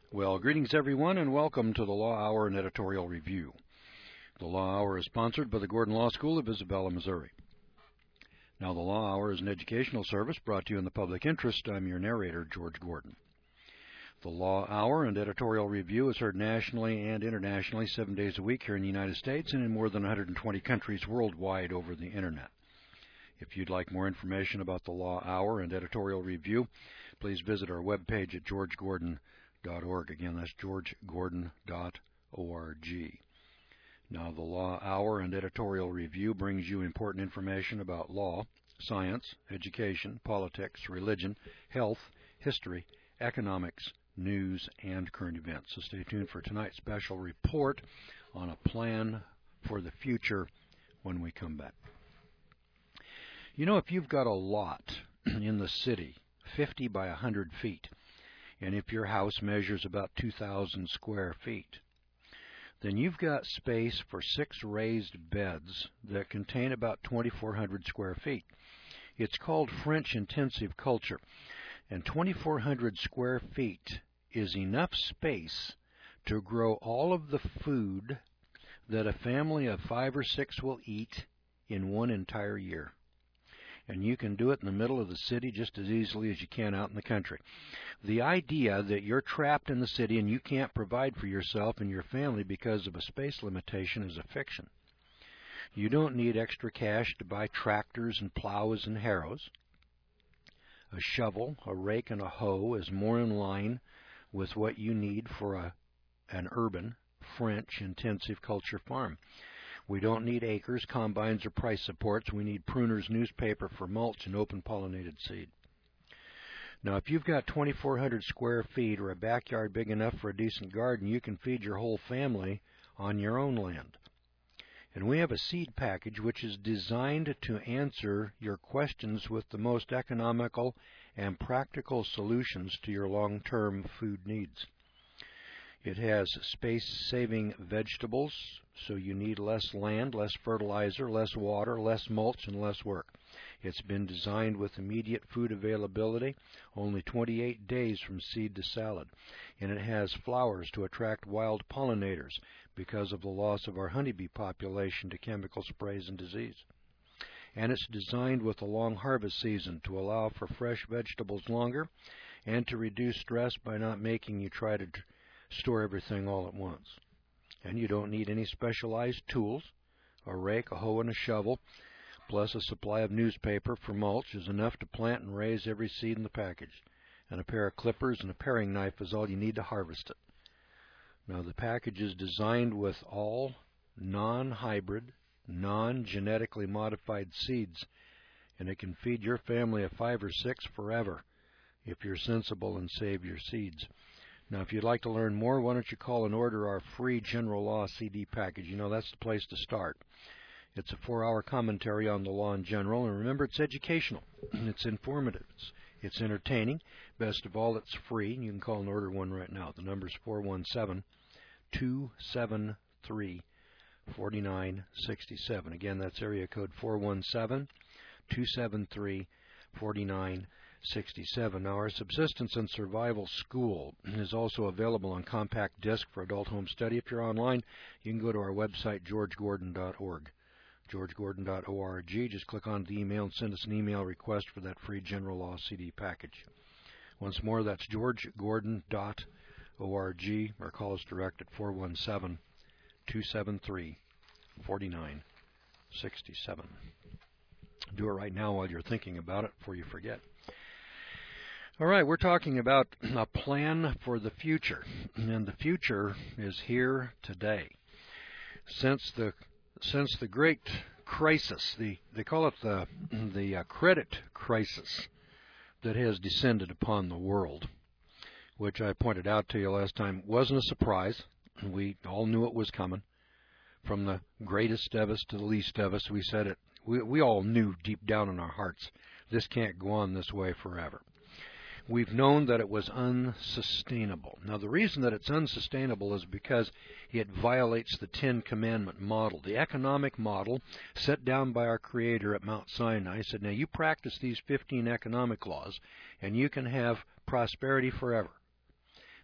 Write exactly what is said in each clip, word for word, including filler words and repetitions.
Well, greetings everyone, and welcome to the Law Hour and Editorial Review. The Law Hour is sponsored by the Gordon Law School of Isabella, Missouri. Now, the Law Hour is an educational service brought to you in the public interest. I'm your narrator, George Gordon. The Law Hour and Editorial Review is heard nationally and internationally seven days a week here in the United States and in more than one hundred twenty countries worldwide over the Internet. If you'd like more information about the Law Hour and Editorial Review, please visit our webpage at george gordon dot org. Again, that's george gordon dot org. Now, the Law Hour and Editorial Review brings you important information about law, science, education, politics, religion, health, history, economics, news, and current events. So stay tuned for tonight's special report on a plan for the future when we come back. You know, if you've got a lot in the city, fifty by one hundred feet, and if your house measures about two thousand square feet, then you've got space for six raised beds that contain about twenty-four hundred square feet. It's called French intensive culture, and twenty-four hundred square feet is enough space to grow all of the food that a family of five or six will eat in one entire year. And you can do it in the middle of the city just as easily as you can out in the country. The idea that you're trapped in the city and you can't provide for yourself and your family because of a space limitation is a fiction. You don't need extra cash to buy tractors and plows and harrows. A shovel, a rake, and a hoe is more in line with what you need for a, an urban, French intensive culture farm. We don't need acres, combines, or price supports. We need pruners, newspaper for mulch, and open pollinated seed. Now, if you've got twenty-four hundred square feet or a backyard big enough for a decent garden, you can feed your whole family on your own land. And we have a seed package which is designed to answer your questions with the most economical and practical solutions to your long-term food needs. It has space-saving vegetables, so you need less land, less fertilizer, less water, less mulch, and less work. It's been designed with immediate food availability, only twenty-eight days from seed to salad. And it has flowers to attract wild pollinators because of the loss of our honeybee population to chemical sprays and disease. And it's designed with a long harvest season to allow for fresh vegetables longer and to reduce stress by not making you try to store everything all at once. And you don't need any specialized tools. A rake, a hoe, and a shovel, plus a supply of newspaper for mulch is enough to plant and raise every seed in the package. And a pair of clippers and a paring knife is all you need to harvest it. Now, the package is designed with all non-hybrid, non-genetically modified seeds, and it can feed your family of five or six forever if you're sensible and save your seeds. Now, if you'd like to learn more, why don't you call and order our free General Law C D package. You know, that's the place to start. It's a four-hour commentary on the law in general, and remember, it's educational. It's informative. It's, it's entertaining. Best of all, it's free, and you can call and order one right now. The number's four one seven, two seven three, four nine six seven. Again, that's area code four one seven, two seven three, four nine six seven. Now, our Subsistence and Survival School is also available on compact disc for adult home study. If you're online, you can go to our website, george gordon dot org. george gordon dot org. Just click on the email and send us an email request for that free General Law C D package. Once more, that's george gordon dot org, or call us direct at four one seven, two seven three, four nine six seven. Do it right now while you're thinking about it before you forget. All right, we're talking about a plan for the future, and the future is here today. Since the since the great crisis, the they call it the the uh, credit crisis that has descended upon the world, which I pointed out to you last time, wasn't a surprise. We all knew it was coming. From the greatest of us to the least of us, we said it. We we all knew deep down in our hearts, this can't go on this way forever. We've known that it was unsustainable. Now, the reason that it's unsustainable is because it violates the Ten Commandment model, the economic model set down by our Creator at Mount Sinai. He said, now you practice these fifteen economic laws, and you can have prosperity forever.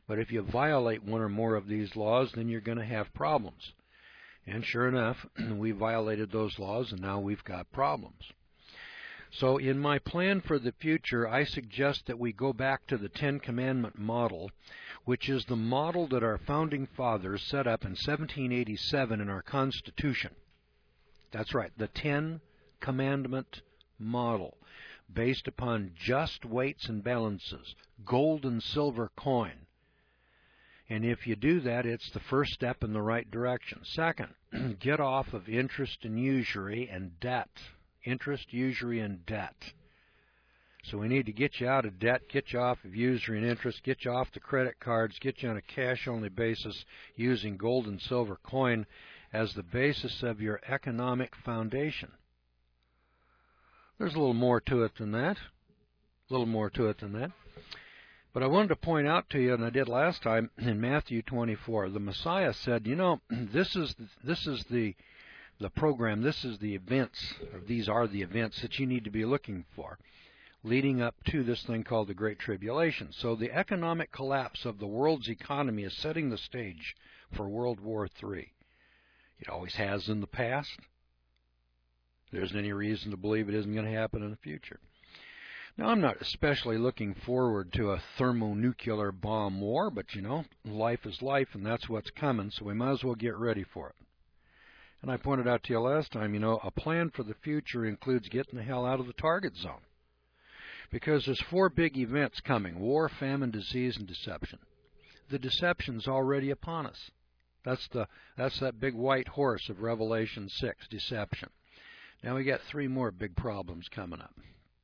But if you violate one or more of these laws, then you're going to have problems. And sure enough, we violated those laws, and now we've got problems. So in my plan for the future, I suggest that we go back to the Ten Commandment model, which is the model that our founding fathers set up in seventeen eighty-seven in our Constitution. That's right, the Ten Commandment model, based upon just weights and balances, gold and silver coin. And if you do that, it's the first step in the right direction. Second, get off of interest and usury and debt. Interest, usury, and debt. So we need to get you out of debt, get you off of usury and interest, get you off the credit cards, get you on a cash-only basis using gold and silver coin as the basis of your economic foundation. There's a little more to it than that. A little more to it than that. But I wanted to point out to you, and I did last time, in Matthew twenty-four, the Messiah said, you know, this is this is the the program, this is the events, or these are the events that you need to be looking for, leading up to this thing called the Great Tribulation. So the economic collapse of the world's economy is setting the stage for World War Three. It always has in the past. There isn't any reason to believe it isn't going to happen in the future. Now, I'm not especially looking forward to a thermonuclear bomb war, but, you know, life is life, and that's what's coming, so we might as well get ready for it. And I pointed out to you last time, you know, a plan for the future includes getting the hell out of the target zone. Because there's four big events coming: war, famine, disease, and deception. The deception's already upon us. That's the that's that big white horse of Revelation six, deception. Now we got three more big problems coming up.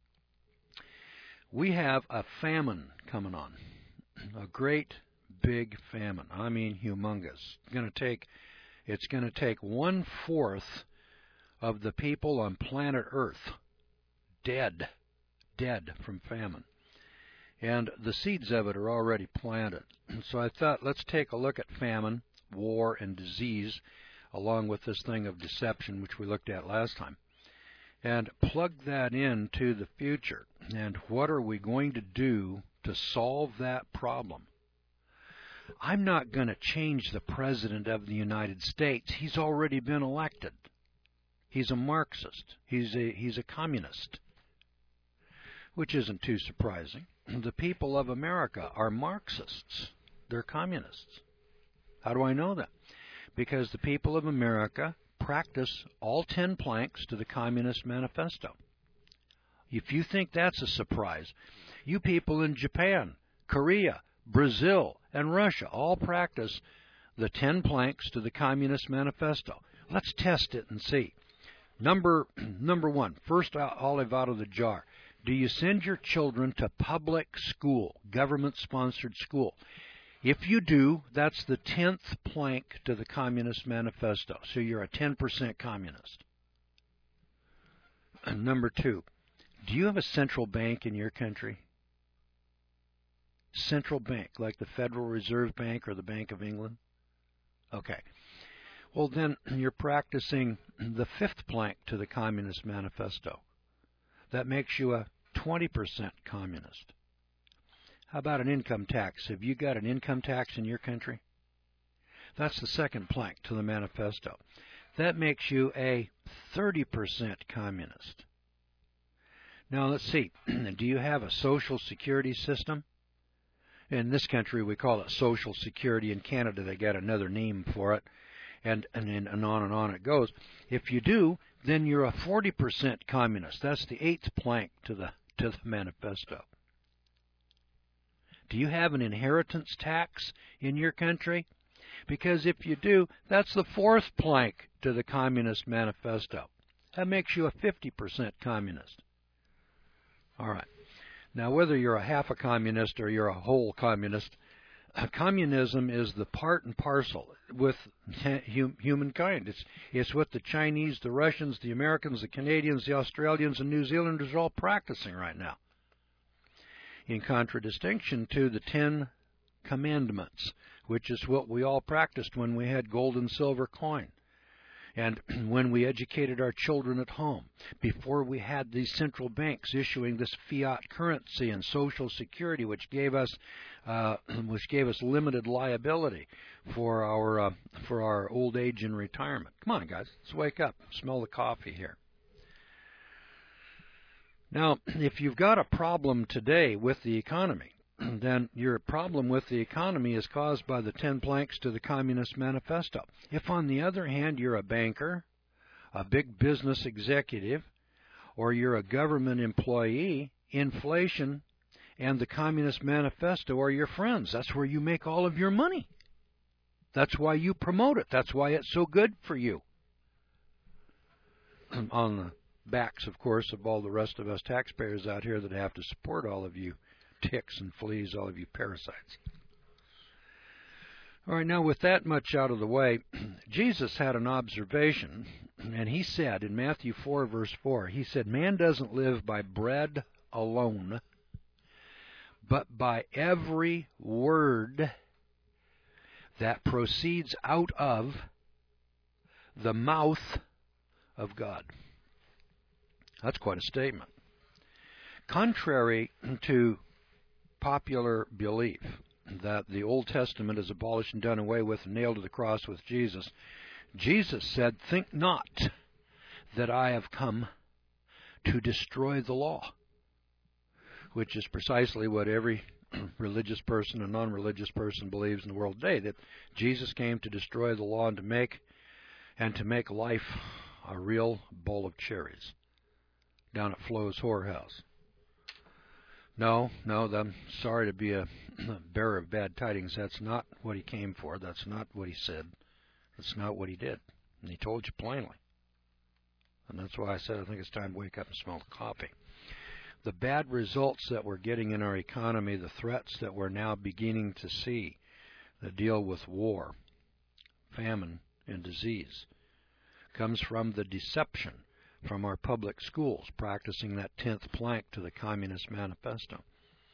We have a famine coming on, a great big famine. I mean, humongous. It's going to take, it's going to take one fourth of the people on planet Earth dead, dead from famine, and the seeds of it are already planted. So I thought, let's take a look at famine, war, and disease, along with this thing of deception, which we looked at last time, and plug that into the future. And what are we going to do to solve that problem? I'm not going to change the President of the United States. He's already been elected. He's a Marxist. He's a, he's a communist, which isn't too surprising. The people of America are Marxists. They're communists. How do I know that? Because the people of America practice all ten planks to the Communist Manifesto. If you think that's a surprise, you people in Japan, Korea, Brazil, and Russia all practice the ten planks to the Communist Manifesto. Let's test it and see. Number, number one, first olive out of the jar. Do you send your children to public school, government-sponsored school? If you do, that's the tenth plank to the Communist Manifesto. So you're a ten percent communist. And number two, do you have a central bank in your country? Central bank, like the Federal Reserve Bank or the Bank of England? Okay. Well, then you're practicing the fifth plank to the Communist Manifesto. That makes you a twenty percent communist. How about an income tax? Have you got an income tax in your country? That's the second plank to the manifesto. That makes you a thirty percent communist. Now let's see. Do you have a social security system? In this country we call it Social Security. In Canada they got another name for it. And, and, and on and on it goes. If you do, then you're a forty percent communist. That's the eighth plank to the, to the manifesto. Do you have an inheritance tax in your country? Because if you do, that's the fourth plank to the Communist Manifesto. That makes you a fifty percent communist. All right. Now, whether you're a half a communist or you're a whole communist, uh, communism is the part and parcel with hum humankind. It's, it's what the Chinese, the Russians, the Americans, the Canadians, the Australians, and New Zealanders are all practicing right now, in contradistinction to the Ten Commandments, which is what we all practiced when we had gold and silver coin. and when we educated our children at home, before we had these central banks issuing this fiat currency and Social Security, which gave us uh, which gave us limited liability for our uh, for our old age and retirement. Come on, guys, let's wake up. Smell the coffee here. Now, if you've got a problem today with the economy, then your problem with the economy is caused by the ten planks to the Communist Manifesto. If, on the other hand, you're a banker, a big business executive, or you're a government employee, inflation and the Communist Manifesto are your friends. That's where you make all of your money. That's why you promote it. That's why it's so good for you. On the backs, of course, of all the rest of us taxpayers out here that have to support all of you ticks and fleas, all of you parasites. All right, now with that much out of the way, Jesus had an observation, and he said in Matthew four, verse four, he said, "Man doesn't live by bread alone, but by every word that proceeds out of the mouth of God." That's quite a statement. Contrary to popular belief that the Old Testament is abolished and done away with and nailed to the cross with Jesus, Jesus said, "Think not that I have come to destroy the law," which is precisely what every religious person and non-religious person believes in the world today, that Jesus came to destroy the law and to make and to make life a real bowl of cherries down at Flo's whorehouse. No, no, I'm sorry to be a bearer of bad tidings. That's not what he came for. That's not what he said. That's not what he did. And he told you plainly. And that's why I said I think it's time to wake up and smell the coffee. The bad results that we're getting in our economy, the threats that we're now beginning to see that deal with war, famine, and disease, comes from the deception from our public schools practicing that tenth plank to the Communist Manifesto.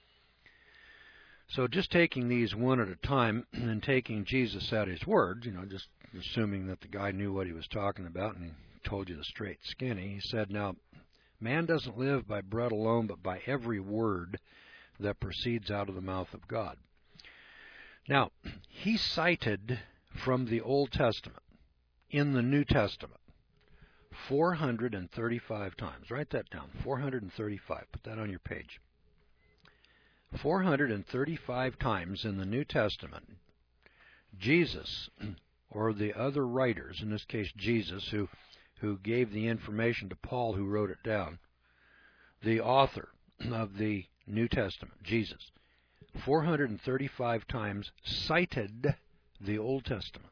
So just taking these one at a time and taking Jesus at his word, you know, just assuming that the guy knew what he was talking about and he told you the straight skinny, he said, "Now, man doesn't live by bread alone, but by every word that proceeds out of the mouth of God." Now, he cited from the Old Testament in the New Testament four hundred thirty-five times. Write that down, four hundred thirty-five. Put that on your page. four hundred thirty-five times in the New Testament, Jesus, or the other writers, in this case Jesus, who, who gave the information to Paul, who wrote it down, the author of the New Testament, Jesus, four hundred thirty-five times cited the Old Testament.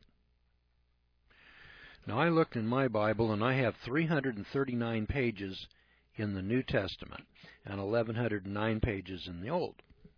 Now, I looked in my Bible, and I have three hundred thirty-nine pages in the New Testament and eleven oh nine pages in the Old.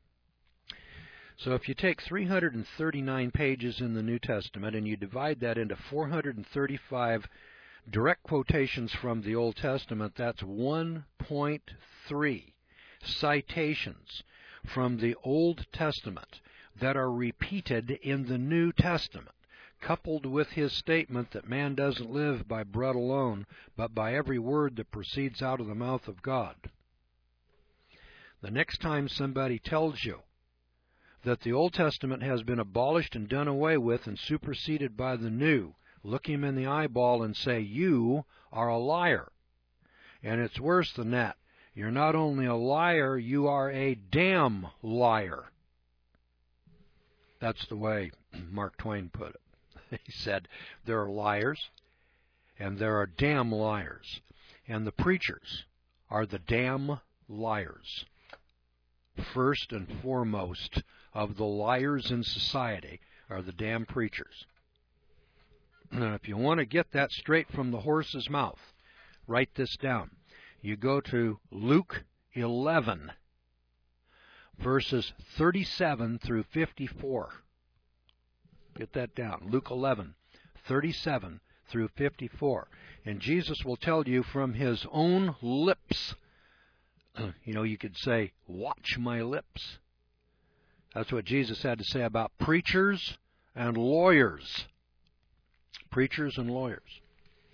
So if you take three hundred thirty-nine pages in the New Testament and you divide that into four hundred thirty-five direct quotations from the Old Testament, that's one point three citations from the Old Testament that are repeated in the New Testament, coupled with his statement that man doesn't live by bread alone, but by every word that proceeds out of the mouth of God. The next time somebody tells you that the Old Testament has been abolished and done away with and superseded by the New, look him in the eyeball and say, "You are a liar." And it's worse than that. You're not only a liar, you are a damn liar. That's the way Mark Twain put it. He said, there are liars, and there are damn liars. And the preachers are the damn liars. First and foremost of the liars in society are the damn preachers. Now, if you want to get that straight from the horse's mouth, write this down. You go to Luke eleven, verses thirty-seven through fifty-four. Get that down. Luke eleven, thirty-seven through fifty-four. And Jesus will tell you from his own lips. You know, you could say, "Watch my lips." That's what Jesus had to say about preachers and lawyers. Preachers and lawyers.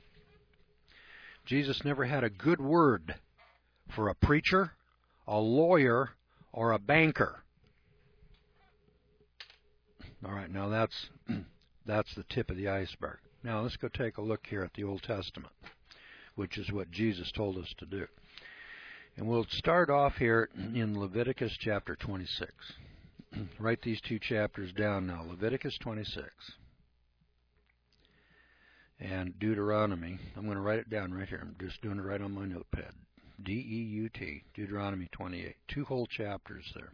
Jesus never had a good word for a preacher, a lawyer, or a banker. All right, now that's that's the tip of the iceberg. Now let's go take a look here at the Old Testament, which is what Jesus told us to do. And we'll start off here in Leviticus chapter twenty-six. Write these two chapters down now. Leviticus twenty-six and Deuteronomy. I'm going to write it down right here. I'm just doing it right on my notepad. D E U T, Deuteronomy twenty-eight. Two whole chapters there.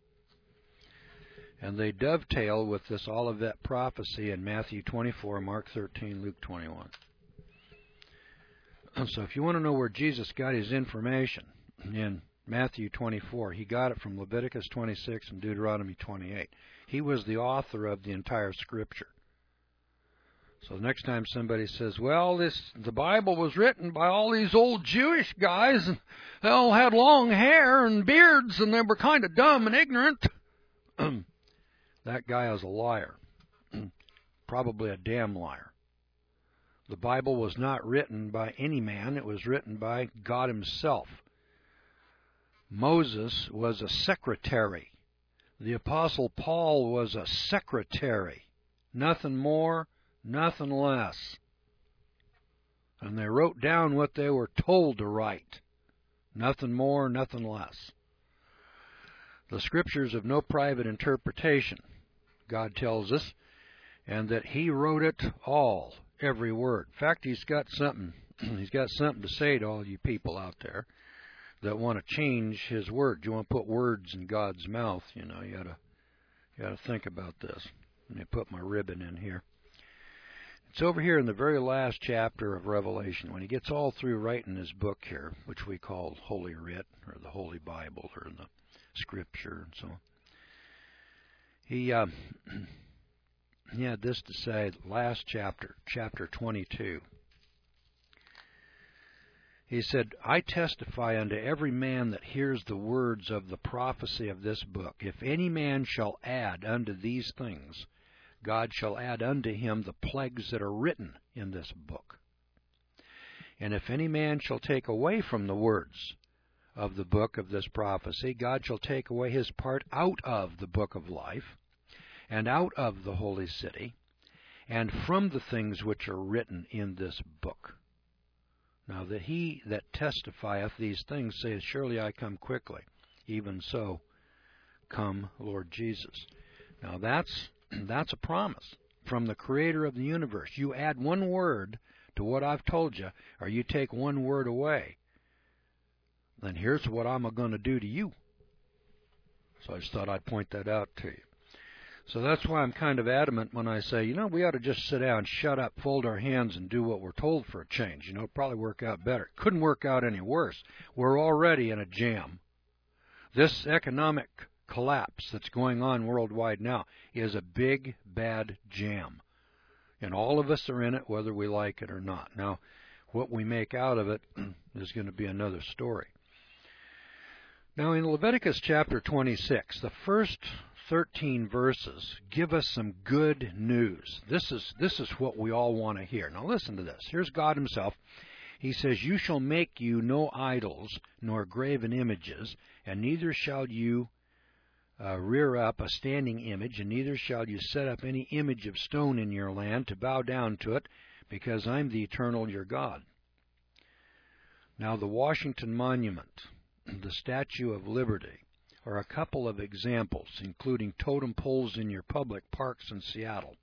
And they dovetail with this Olivet prophecy in Matthew twenty-four, Mark thirteen, Luke twenty-one. So if you want to know where Jesus got his information in Matthew twenty-four, he got it from Leviticus twenty-six and Deuteronomy twenty-eight. He was the author of the entire Scripture. So the next time somebody says, well, this the Bible was written by all these old Jewish guys, and they all had long hair and beards, and they were kind of dumb and ignorant, that guy is a liar. Probably a damn liar. The Bible was not written by any man. It was written by God himself. Moses was a secretary. The Apostle Paul was a secretary. Nothing more, nothing less. And they wrote down what they were told to write. Nothing more, nothing less. The Scriptures have no private interpretation, God tells us, and that he wrote it all, every word. In fact, he's got something, he's got something to say to all you people out there that want to change his word. You want to put words in God's mouth, you know, you gotta you gotta think about this. Let me put my ribbon in here. It's over here in the very last chapter of Revelation, when he gets all through writing his book here, which we call Holy Writ, or the Holy Bible, or the Scripture, and so on. He, uh, he had this to say, last chapter, chapter twenty-two. He said, I testify unto every man that hears the words of the prophecy of this book. If any man shall add unto these things, God shall add unto him the plagues that are written in this book. And if any man shall take away from the words of the book of this prophecy, God shall take away his part out of the book of life, and out of the holy city, and from the things which are written in this book. Now that he that testifieth these things saith, surely I come quickly. Even so, come, Lord Jesus. Now that's that's a promise from the Creator of the universe. You add one word to what I've told you, or you take one word away, then here's what I'm going to do to you. So I just thought I'd point that out to you. So that's why I'm kind of adamant when I say, you know, we ought to just sit down, shut up, fold our hands, and do what we're told for a change. You know, it'd probably work out better. Couldn't work out any worse. We're already in a jam. This economic collapse that's going on worldwide now is a big, bad jam. And all of us are in it, whether we like it or not. Now, what we make out of it is going to be another story. Now, in Leviticus chapter twenty-six, the first thirteen verses give us some good news. This is this is what we all want to hear. Now listen to this. Here's God himself. He says, you shall make you no idols, nor graven images, and neither shall you uh, rear up a standing image, and neither shall you set up any image of stone in your land to bow down to it, because I'm the eternal your God. Now the Washington Monument, the Statue of Liberty, are a couple of examples, including totem poles in your public parks in Seattle,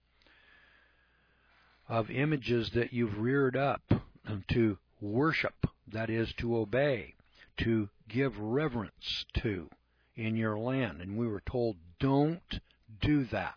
of images that you've reared up to worship, that is, to obey, to give reverence to in your land. And we were told, don't do that.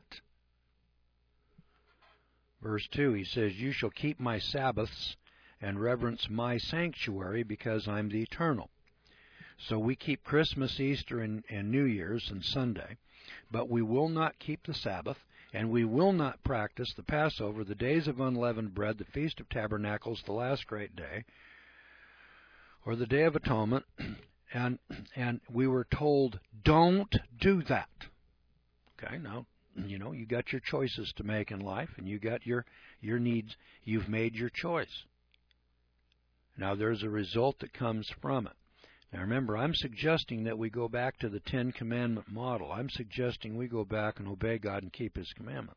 Verse two, he says, you shall keep my Sabbaths and reverence my sanctuary, because I'm the eternal. So we keep Christmas, Easter, and, and New Year's and Sunday, but we will not keep the Sabbath, and we will not practice the Passover, the days of unleavened bread, the Feast of Tabernacles, the last great day, or the Day of Atonement, and and we were told, don't do that. Okay, now, you know, you got your choices to make in life, and you got your, your needs. You've made your choice. Now there's a result that comes from it. Now remember, I'm suggesting that we go back to the Ten Commandment model. I'm suggesting we go back and obey God and keep His commandments.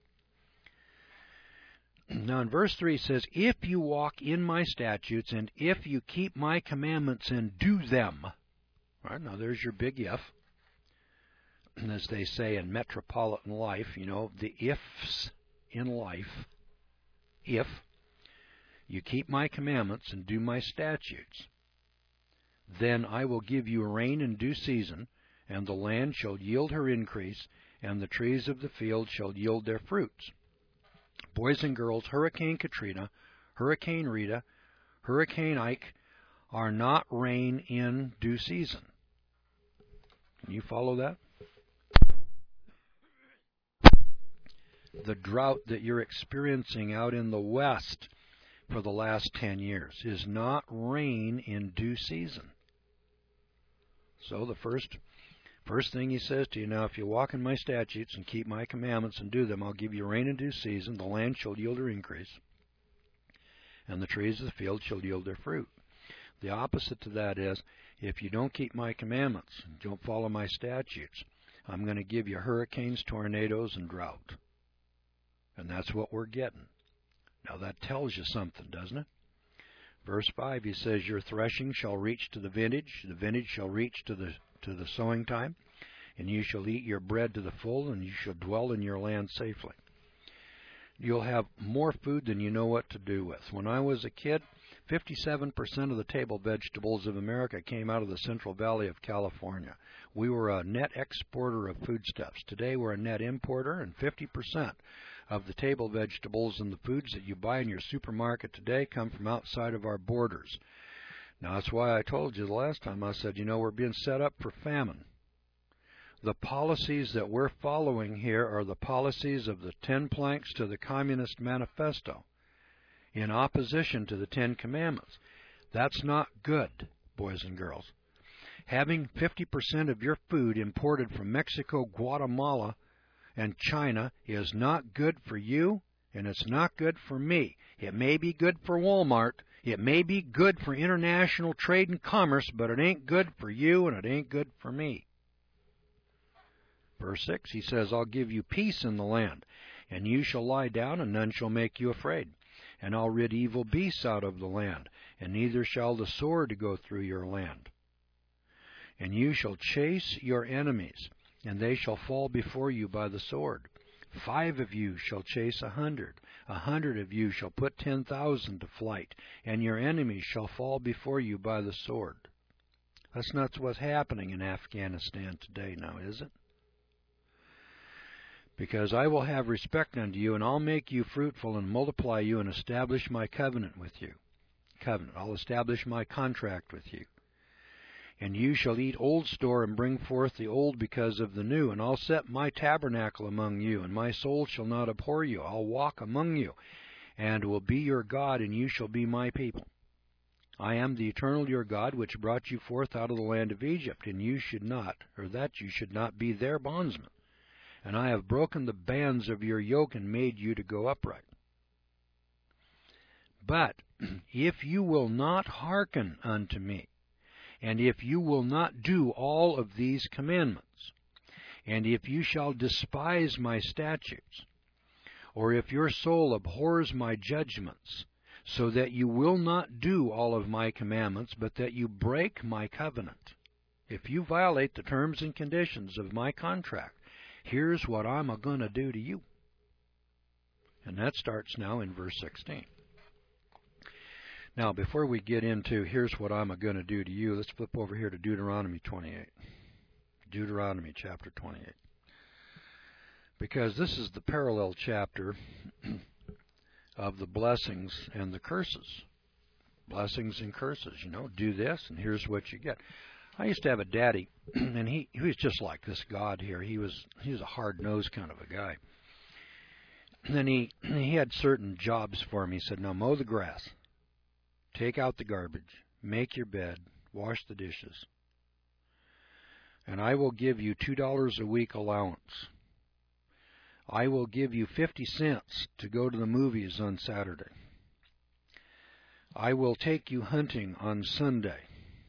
Now in verse three it says, if you walk in my statutes and if you keep my commandments and do them. All right, now there's your big if. As they say in metropolitan life, you know, the ifs in life. If you keep my commandments and do my statutes, then I will give you rain in due season, and the land shall yield her increase, and the trees of the field shall yield their fruits. Boys and girls, Hurricane Katrina, Hurricane Rita, Hurricane Ike are not rain in due season. Can you follow that? The drought that you're experiencing out in the West for the last ten years is not rain in due season. So the first first thing he says to you, now if you walk in my statutes and keep my commandments and do them, I'll give you rain in due season, the land shall yield her increase, and the trees of the field shall yield their fruit. The opposite to that is, if you don't keep my commandments, don't follow my statutes, I'm going to give you hurricanes, tornadoes, and drought. And that's what we're getting. Now that tells you something, doesn't it? Verse five, he says, your threshing shall reach to the vintage, the vintage shall reach to the to the sowing time, and you shall eat your bread to the full, and you shall dwell in your land safely. You'll have more food than you know what to do with. When I was a kid, fifty-seven percent of the table vegetables of America came out of the Central Valley of California. We were a net exporter of foodstuffs. Today we're a net importer, and fifty percent of the table vegetables and the foods that you buy in your supermarket today come from outside of our borders. Now that's why I told you the last time, I said, you know, we're being set up for famine. The policies that we're following here are the policies of the Ten Planks to the Communist Manifesto in opposition to the Ten Commandments. That's not good, boys and girls. Having fifty percent of your food imported from Mexico, Guatemala, and China is not good for you, and it's not good for me. It may be good for Walmart, it may be good for international trade and commerce, but it ain't good for you, and it ain't good for me. Verse six, he says, I'll give you peace in the land, and you shall lie down, and none shall make you afraid. And I'll rid evil beasts out of the land, and neither shall the sword go through your land. And you shall chase your enemies, and they shall fall before you by the sword. Five of you shall chase a hundred, a hundred of you shall put ten thousand to flight, and your enemies shall fall before you by the sword. That's not what's happening in Afghanistan today now, is it? Because I will have respect unto you, and I'll make you fruitful and multiply you, and establish my covenant with you. Covenant. I'll establish my contract with you. And you shall eat old store and bring forth the old because of the new. And I'll set my tabernacle among you, and my soul shall not abhor you. I'll walk among you, and will be your God, and you shall be my people. I am the eternal your God, which brought you forth out of the land of Egypt, and you should not, or that you should not be their bondsmen. And I have broken the bands of your yoke and made you to go upright. But if you will not hearken unto me, and if you will not do all of these commandments, and if you shall despise my statutes, or if your soul abhors my judgments, so that you will not do all of my commandments, but that you break my covenant, if you violate the terms and conditions of my contract, here's what I'm going to do to you. And that starts now in verse sixteen. Now, before we get into here's what I'm going to do to you, let's flip over here to Deuteronomy twenty-eight. Deuteronomy chapter twenty-eight. Because this is the parallel chapter of the blessings and the curses. Blessings and curses, you know, do this and here's what you get. I used to have a daddy, and he, he was just like this God here. He was he was a hard-nosed kind of a guy. And then he, he had certain jobs for me. He said, now mow the grass, take out the garbage, make your bed, wash the dishes, and I will give you two dollars a week allowance. I will give you fifty cents to go to the movies on Saturday. I will take you hunting on Sunday.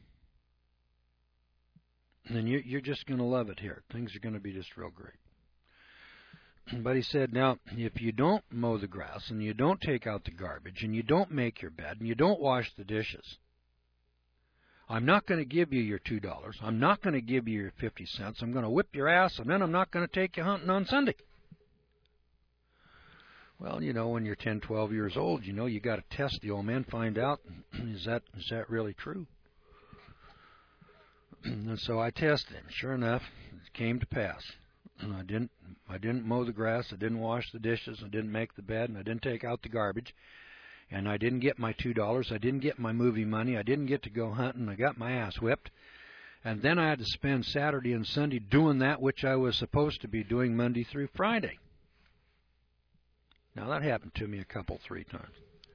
And you, you're just going to love it here. Things are going to be just real great. But he said, now, if you don't mow the grass, and you don't take out the garbage, and you don't make your bed, and you don't wash the dishes, I'm not going to give you your two dollars. I'm not going to give you your fifty cents. I'm going to whip your ass, and then I'm not going to take you hunting on Sunday. Well, you know, when you're ten, twelve years old, you know, you got to test the old man, find out, is that is that really true? And so I tested him. Sure enough, it came to pass. And I didn't I didn't mow the grass, I didn't wash the dishes, I didn't make the bed, and I didn't take out the garbage. And I didn't get my two dollars, I didn't get my movie money, I didn't get to go hunting, I got my ass whipped. And then I had to spend Saturday and Sunday doing that which I was supposed to be doing Monday through Friday. Now that happened to me a couple, three times.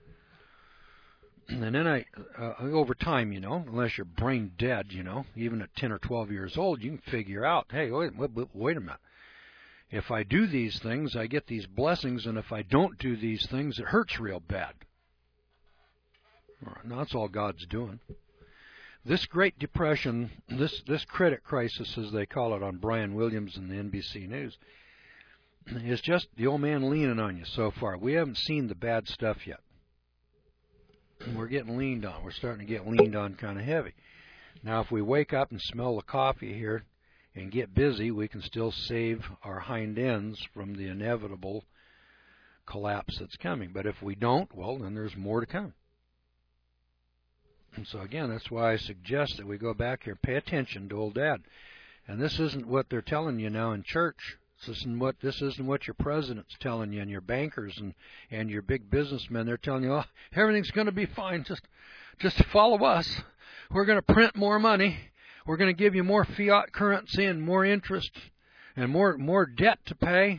And then I, uh, over time, you know, unless you're brain dead, you know, even at ten or twelve years old, you can figure out, hey, wait, wait, wait a minute. If I do these things, I get these blessings, and if I don't do these things, it hurts real bad. All right, now that's all God's doing. This Great Depression, this, this credit crisis, as they call it on Brian Williams and the N B C News, is just the old man leaning on you so far. We haven't seen the bad stuff yet. We're getting leaned on. We're starting to get leaned on kind of heavy. Now, if we wake up and smell the coffee here and get busy, we can still save our hind ends from the inevitable collapse that's coming. But if we don't, well, then there's more to come. And so, again, that's why I suggest that we go back here and pay attention to old Dad. And this isn't what they're telling you now in church. This isn't what this isn't what your president's telling you, and your bankers and, and your big businessmen. They're telling you, oh, everything's going to be fine. Just just follow us. We're going to print more money. We're going to give you more fiat currency and more interest and more more debt to pay.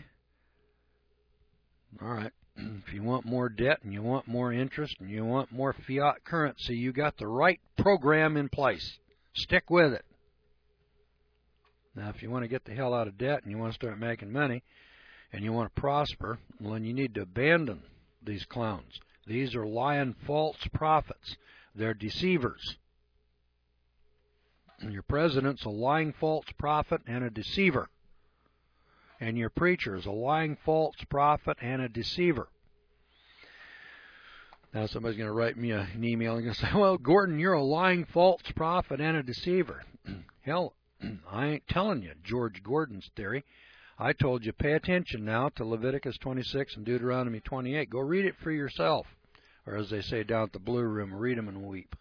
All right. If you want more debt and you want more interest and you want more fiat currency, you got the right program in place. Stick with it. Now, if you want to get the hell out of debt and you want to start making money and you want to prosper, well, then you need to abandon these clowns. These are lying false prophets. They're deceivers. And your president's a lying false prophet and a deceiver. And your preacher is a lying false prophet and a deceiver. Now, somebody's going to write me an email and going to say, well, Gordon, you're a lying false prophet and a deceiver. Hell, I ain't telling you George Gordon's theory. I told you pay attention now to Leviticus twenty-six and Deuteronomy twenty-eight. Go read it for yourself. Or as they say down at the Blue Room, read them and weep.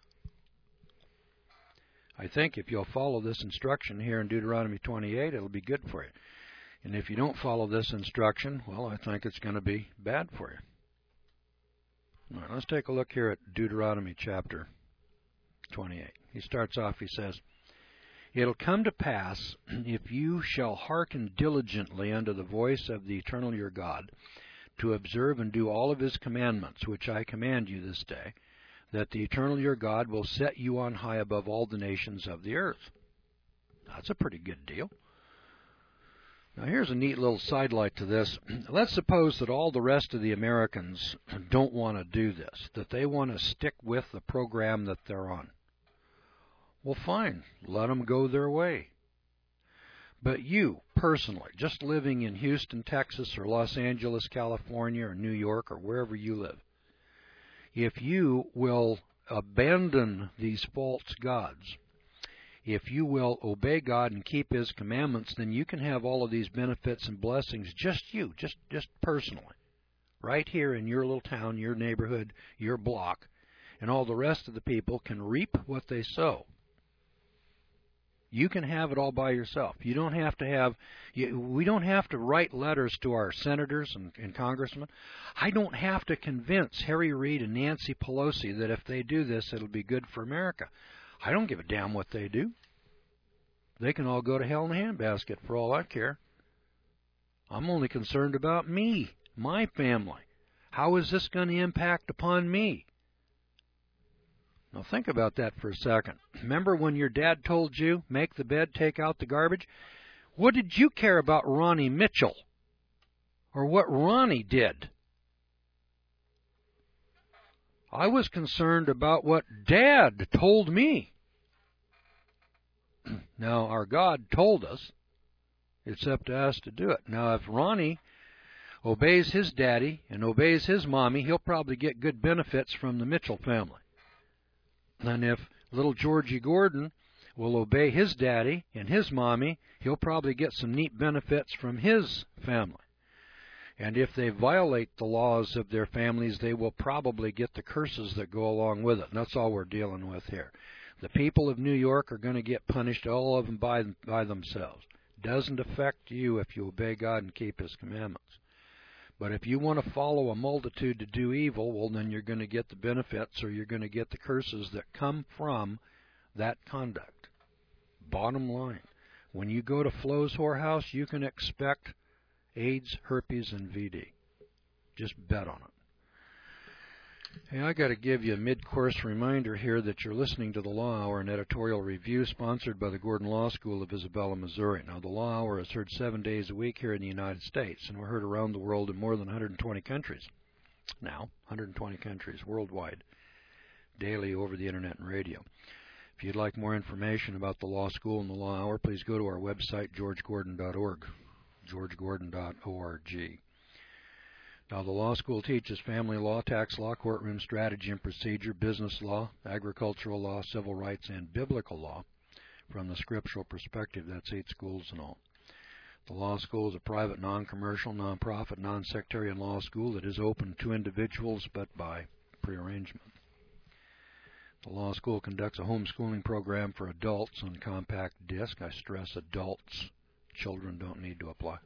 I think if you'll follow this instruction here in Deuteronomy twenty-eight, it'll be good for you. And if you don't follow this instruction, well, I think it's going to be bad for you. All right, let's take a look here at Deuteronomy chapter twenty-eight. He starts off, he says, It'll come to pass, if you shall hearken diligently unto the voice of the Eternal your God, to observe and do all of his commandments, which I command you this day, that the Eternal your God will set you on high above all the nations of the earth. That's a pretty good deal. Now here's a neat little sidelight to this. Let's suppose that all the rest of the Americans don't want to do this, that they want to stick with the program that they're on. Well, fine. Let them go their way. But you, personally, just living in Houston, Texas, or Los Angeles, California, or New York, or wherever you live, if you will abandon these false gods, if you will obey God and keep his commandments, then you can have all of these benefits and blessings, just you, just, just personally, right here in your little town, your neighborhood, your block, and all the rest of the people can reap what they sow. You can have it all by yourself. You don't have to have, you, we don't have to write letters to our senators and, and congressmen. I don't have to convince Harry Reid and Nancy Pelosi that if they do this, it'll be good for America. I don't give a damn what they do. They can all go to hell in a handbasket for all I care. I'm only concerned about me, my family. How is this going to impact upon me? Now think about that for a second. Remember when your dad told you, make the bed, take out the garbage? What did you care about Ronnie Mitchell? Or what Ronnie did? I was concerned about what Dad told me. Now, our God told us. It's up to us to do it. Now, if Ronnie obeys his daddy and obeys his mommy, he'll probably get good benefits from the Mitchell family. And if little Georgie Gordon will obey his daddy and his mommy, he'll probably get some neat benefits from his family. And if they violate the laws of their families, they will probably get the curses that go along with it. And that's all we're dealing with here. The people of New York are going to get punished, all of them by, by themselves. Doesn't affect you if you obey God and keep His commandments. But if you want to follow a multitude to do evil, well, then you're going to get the benefits or you're going to get the curses that come from that conduct. Bottom line, when you go to Flo's whorehouse, you can expect AIDS, herpes, and V D. Just bet on it. Hey, I got to give you a mid-course reminder here that you're listening to the Law Hour, an editorial review sponsored by the Gordon Law School of Isabella, Missouri. Now, the Law Hour is heard seven days a week here in the United States, and we're heard around the world in more than one hundred twenty countries. Now, one hundred twenty countries worldwide, daily over the Internet and radio. If you'd like more information about the Law School and the Law Hour, please go to our website, george gordon dot org, george gordon dot org. Now, the law school teaches family law, tax law, courtroom strategy and procedure, business law, agricultural law, civil rights, and biblical law from the scriptural perspective. That's eight schools in all. The law school is a private, non-commercial, non-profit, non-sectarian law school that is open to individuals but by prearrangement. The law school conducts a homeschooling program for adults on compact disc. I stress adults. Children don't need to apply.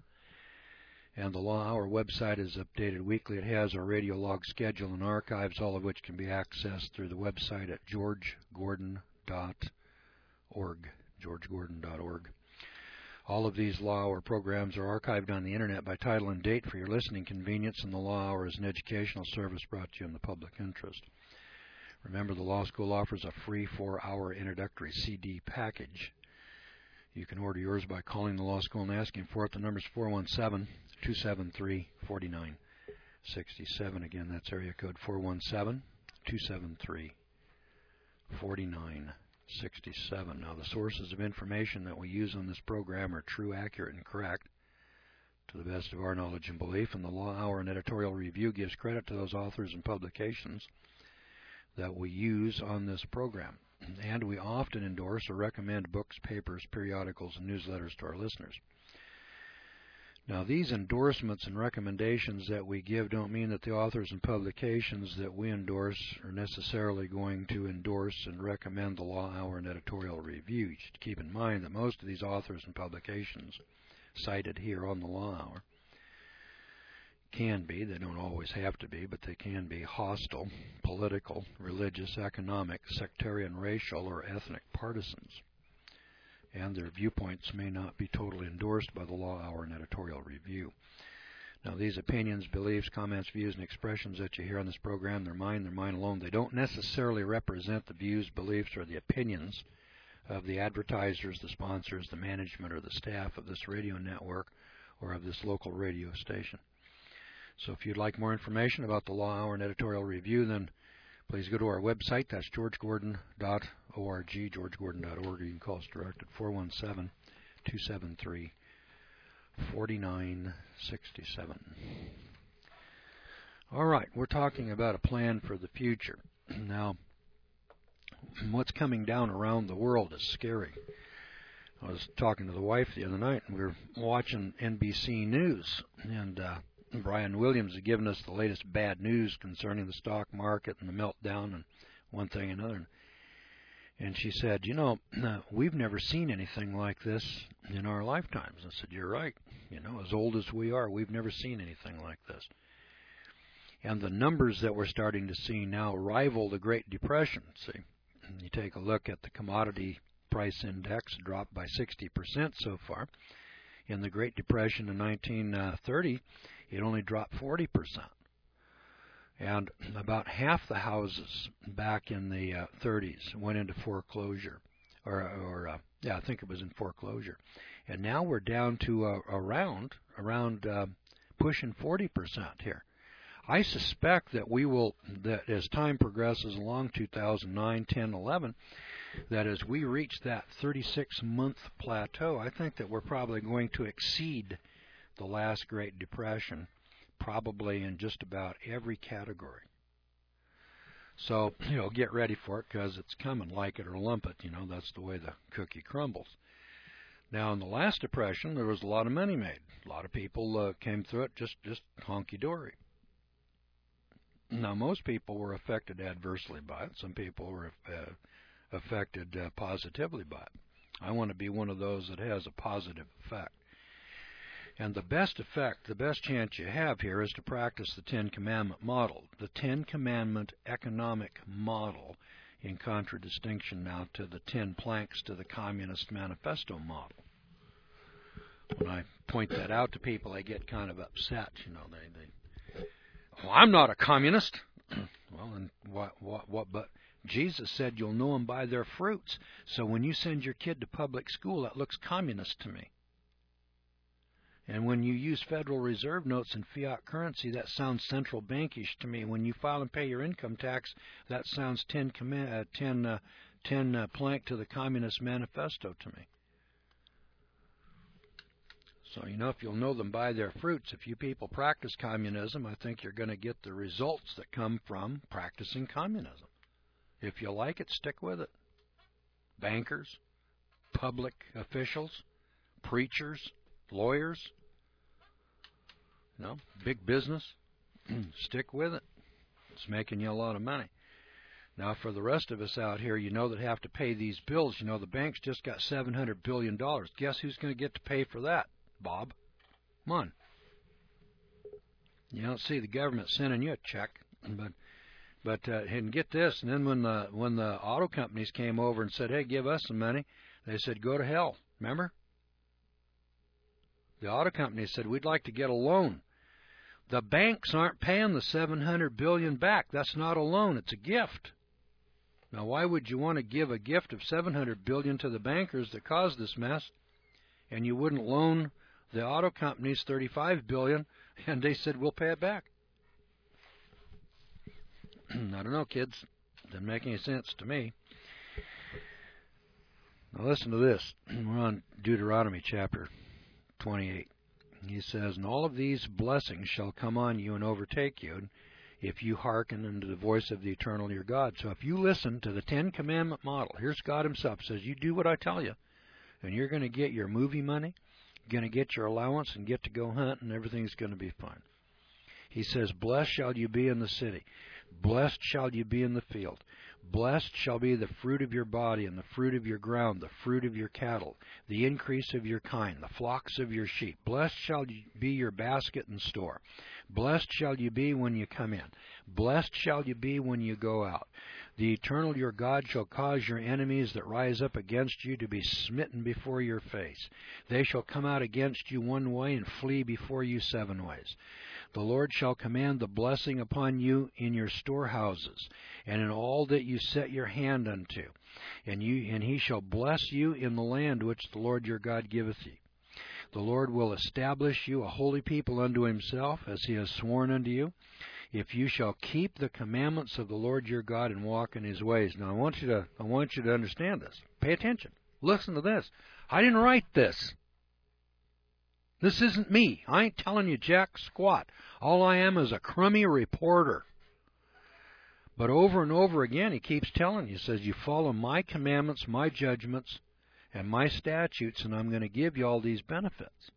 And the Law Hour website is updated weekly. It has our radio log schedule and archives, all of which can be accessed through the website at george gordon dot org, george gordon dot org. All of these Law Hour programs are archived on the Internet by title and date for your listening convenience, and the Law Hour is an educational service brought to you in the public interest. Remember, the law school offers a free four-hour introductory C D package. You can order yours by calling the law school and asking for it. The number is four one seven, two seven three, four nine six seven. Again, that's area code four one seven, two seven three, four nine six seven. Now, the sources of information that we use on this program are true, accurate, and correct to the best of our knowledge and belief, and the Law Hour and editorial review gives credit to those authors and publications that we use on this program. And we often endorse or recommend books, papers, periodicals, and newsletters to our listeners. Now, these endorsements and recommendations that we give don't mean that the authors and publications that we endorse are necessarily going to endorse and recommend the Law Hour and editorial review. You should keep in mind that most of these authors and publications cited here on the Law Hour can be, they don't always have to be, but they can be hostile, political, religious, economic, sectarian, racial, or ethnic partisans. And their viewpoints may not be totally endorsed by the Law Hour and editorial review. Now, these opinions, beliefs, comments, views, and expressions that you hear on this program, they're mine, they're mine alone. They don't necessarily represent the views, beliefs, or the opinions of the advertisers, the sponsors, the management, or the staff of this radio network or of this local radio station. So if you'd like more information about the Law Hour and editorial review, then please go to our website. That's george gordon dot org, george gordon dot org. You can call us direct at four one seven, two seven three, four nine six seven. All right, we're talking about a plan for the future. Now, what's coming down around the world is scary. I was talking to the wife the other night, and we were watching N B C News, and uh, Brian Williams had given us the latest bad news concerning the stock market and the meltdown and one thing and another. And she said, you know, we've never seen anything like this in our lifetimes. I said, you're right. You know, as old as we are, we've never seen anything like this. And the numbers that we're starting to see now rival the Great Depression. See, you take a look at the commodity price index, dropped by sixty percent so far. In the Great Depression in nineteen thirty, it only dropped forty percent. And about half the houses back in the uh, thirties went into foreclosure. Or, or uh, yeah, I think it was in foreclosure. And now we're down to uh, around, around uh, pushing forty percent here. I suspect that we will, that as time progresses along two thousand nine, ten, eleven, that as we reach that thirty-six month plateau, I think that we're probably going to exceed the last Great Depression, probably in just about every category. So, you know, get ready for it, because it's coming, like it or lump it. You know, that's the way the cookie crumbles. Now, in the last Depression, there was a lot of money made. A lot of people uh, came through it just, just honky-dory. Now, most people were affected adversely by it. Some people were uh, affected uh, positively by it. I want to be one of those that has a positive effect. And the best effect, the best chance you have here is to practice the Ten Commandment model. The Ten Commandment economic model, in contradistinction now to the Ten Planks to the Communist Manifesto model. When I point that out to people, they get kind of upset. You know, they, they well, I'm not a communist. Well, and what, what, what, but Jesus said you'll know them by their fruits. So when you send your kid to public school, that looks communist to me. And when you use Federal Reserve notes and fiat currency, that sounds central bankish to me. When you file and pay your income tax, that sounds ten, uh, ten, uh, ten uh, plank to the Communist Manifesto to me. So, you know, if you'll know them by their fruits, if you people practice communism, I think you're going to get the results that come from practicing communism. If you like it, stick with it. Bankers, public officials, preachers, lawyers, you know, big business, stick with it. It's making you a lot of money. Now, for the rest of us out here, you know, that have to pay these bills, you know, the banks just got seven hundred billion dollars. Guess who's going to get to pay for that, Bob? Come on. You don't see the government sending you a check, but but uh, and get this, and then when the when the auto companies came over and said, hey, give us some money, they said, go to hell. Remember? The auto companies said, we'd like to get a loan. The banks aren't paying the seven hundred billion dollars back. That's not a loan. It's a gift. Now, why would you want to give a gift of seven hundred billion dollars to the bankers that caused this mess, and you wouldn't loan the auto companies thirty-five billion dollars, and they said, we'll pay it back? I don't know, kids. Doesn't make any sense to me. Now, listen to this. We're on Deuteronomy chapter twenty-eight. He says, and all of these blessings shall come on you and overtake you if you hearken unto the voice of the eternal your God. So if you listen to the Ten Commandment model, here's God himself says, you do what I tell you, and you're going to get your movie money, you're going to get your allowance and get to go hunt, and everything's going to be fine. He says, blessed shall you be in the city, blessed shall you be in the field. Blessed shall be the fruit of your body, and the fruit of your ground, the fruit of your cattle, the increase of your kind, the flocks of your sheep. Blessed shall be your basket and store. Blessed shall you be when you come in. Blessed shall you be when you go out. The eternal your God shall cause your enemies that rise up against you to be smitten before your face. They shall come out against you one way and flee before you seven ways. The Lord shall command the blessing upon you in your storehouses, and in all that you set your hand unto. And you and he shall bless you in the land which the Lord your God giveth you. The Lord will establish you a holy people unto himself, as he has sworn unto you, if you shall keep the commandments of the Lord your God and walk in his ways. Now I want you to I want you to understand this. Pay attention. Listen to this. I didn't write this. This isn't me. I ain't telling you jack squat. All I am is a crummy reporter. But over and over again, he keeps telling you, says, you follow my commandments, my judgments, and my statutes, and I'm going to give you all these benefits.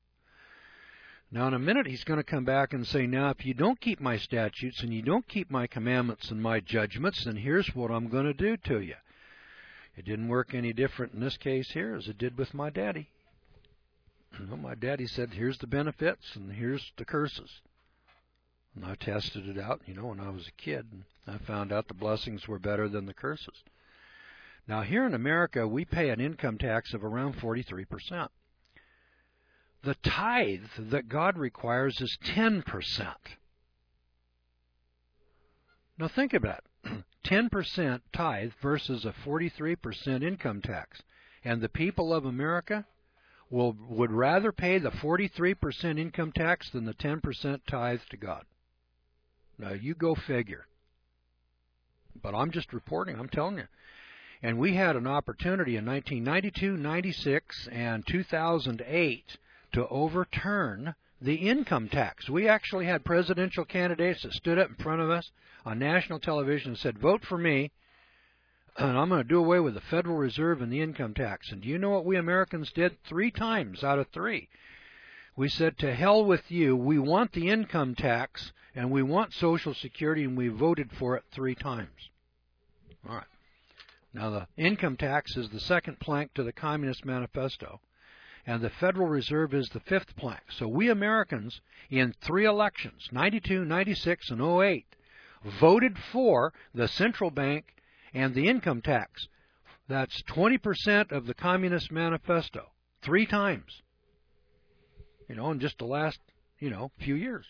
Now, in a minute, he's going to come back and say, now, if you don't keep my statutes and you don't keep my commandments and my judgments, then here's what I'm going to do to you. It didn't work any different in this case here as it did with my daddy. Well, my daddy said, here's the benefits and here's the curses. And I tested it out, you know, when I was a kid. And I found out the blessings were better than the curses. Now, here in America, we pay an income tax of around forty-three percent. The tithe that God requires is ten percent. Now, think about it. ten percent tithe versus a forty-three percent income tax. And the people of America will would rather pay the forty-three percent income tax than the ten percent tithe to God. Now, you go figure. But I'm just reporting, I'm telling you. And we had an opportunity in nineteen ninety-two, ninety-six, and two thousand eight to overturn the income tax. We actually had presidential candidates that stood up in front of us on national television and said, vote for me, and I'm going to do away with the Federal Reserve and the income tax. And do you know what we Americans did three times out of three? We said, to hell with you, we want the income tax, and we want Social Security, and we voted for it three times. All right. Now, the income tax is the second plank to the Communist Manifesto, and the Federal Reserve is the fifth plank. So we Americans, in three elections, ninety-two, ninety-six, and oh eight, voted for the central bank and the income tax. That's twenty percent of the Communist Manifesto, three times, you know, in just the last, you know, few years.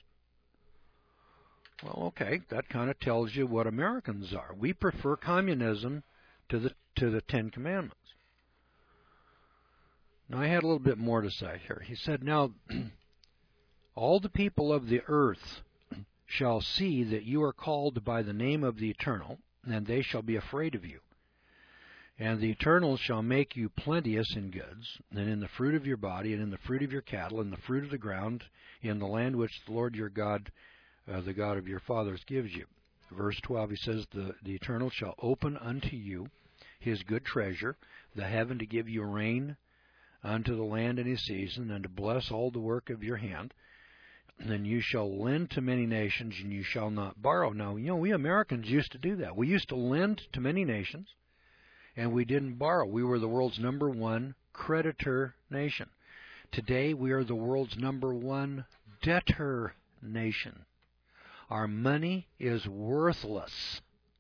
Well, okay, that kind of tells you what Americans are. We prefer communism to the to the Ten Commandments. Now, I had a little bit more to say here. He said, now, all the people of the earth shall see that you are called by the name of the Eternal, and they shall be afraid of you. And the Eternal shall make you plenteous in goods, and in the fruit of your body, and in the fruit of your cattle, and the fruit of the ground, in the land which the Lord your God, uh, the God of your fathers, gives you. Verse twelve, he says, the, the Eternal shall open unto you his good treasure, the heaven to give you rain unto the land in his season, and to bless all the work of your hand. And you shall lend to many nations, and you shall not borrow. Now, you know, we Americans used to do that. We used to lend to many nations, and we didn't borrow. We were the world's number one creditor nation. Today, we are the world's number one debtor nation. Our money is worthless.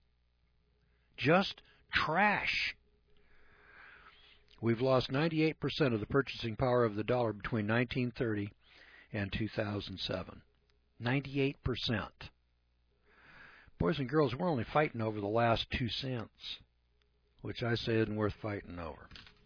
Just trash. We've lost ninety-eight percent of the purchasing power of the dollar between nineteen thirty and two thousand seven. ninety-eight percent. Boys and girls, we're only fighting over the last two cents, which I say isn't worth fighting over.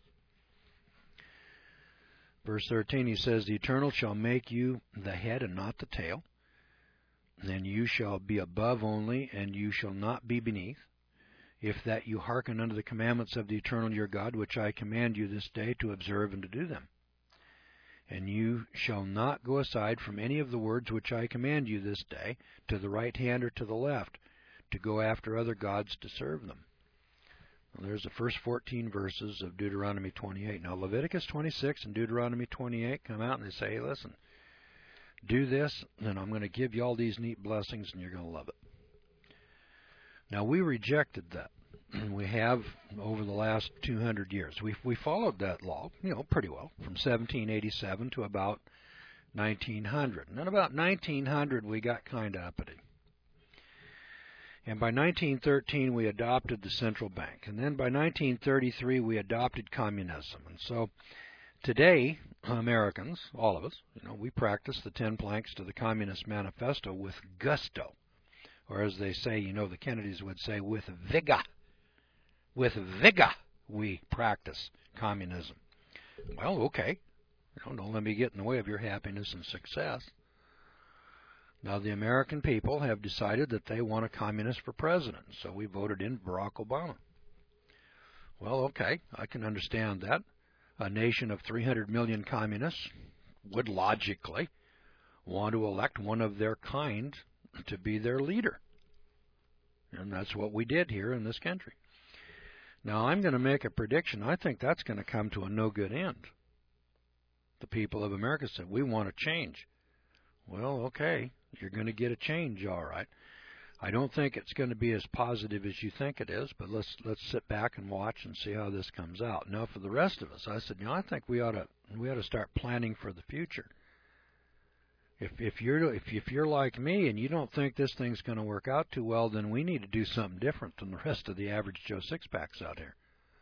Verse thirteen, he says, the Eternal shall make you the head and not the tail, and you shall be above only, and you shall not be beneath, if that you hearken unto the commandments of the Eternal your God, which I command you this day to observe and to do them. And you shall not go aside from any of the words which I command you this day, to the right hand or to the left, to go after other gods to serve them. Well, there's the first fourteen verses of Deuteronomy twenty-eight. Now, Leviticus twenty-six and Deuteronomy twenty-eight come out and they say, hey, listen, do this, and I'm going to give you all these neat blessings, and you're going to love it. Now, we rejected that. We have over the last two hundred years. We we followed that law, you know, pretty well, from seventeen eighty-seven to about nineteen hundred. And then about nineteen hundred, we got kind of uppity. And by nineteen thirteen, we adopted the central bank. And then by nineteen thirty-three, we adopted communism. And so today, Americans, all of us, you know, we practice the ten planks to the Communist Manifesto with gusto. Or as they say, you know, the Kennedys would say, with vigor. With vigor, we practice communism. Well, okay. You know, don't let me get in the way of your happiness and success. Now, the American people have decided that they want a communist for president, so we voted in Barack Obama. Well, okay, I can understand that. A nation of three hundred million communists would logically want to elect one of their kind to be their leader. And that's what we did here in this country. Now, I'm going to make a prediction. I think that's going to come to a no-good end. The people of America said, we want a change. Well, okay, you're going to get a change, all right. I don't think it's going to be as positive as you think it is, but let's let's sit back and watch and see how this comes out. Now, for the rest of us, I said, you know, I think we ought to we ought to start planning for the future. If if you're if if you're like me and you don't think this thing's going to work out too well, then we need to do something different than the rest of the average Joe Six-Packs out here.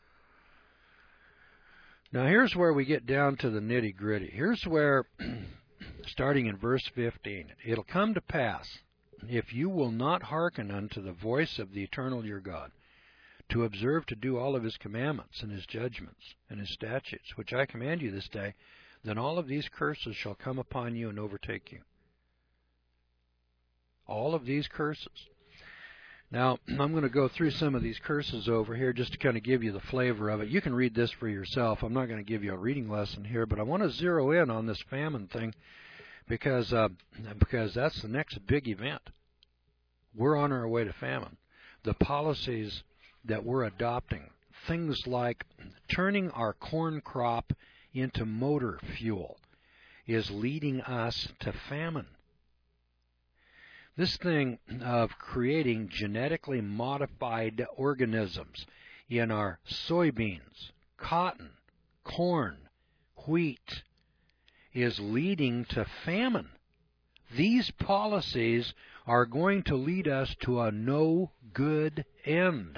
Now, here's where we get down to the nitty-gritty. Here's where, starting in verse fifteen, it'll come to pass, if you will not hearken unto the voice of the Eternal your God, to observe to do all of his commandments and his judgments and his statutes, which I command you this day, then all of these curses shall come upon you and overtake you. All of these curses. Now, I'm going to go through some of these curses over here just to kind of give you the flavor of it. You can read this for yourself. I'm not going to give you a reading lesson here, but I want to zero in on this famine thing because uh, because that's the next big event. We're on our way to famine. The policies that we're adopting, things like turning our corn crop into motor fuel, is leading us to famine. This thing of creating genetically modified organisms in our soybeans, cotton, corn, wheat is leading to famine. These policies are going to lead us to a no good end.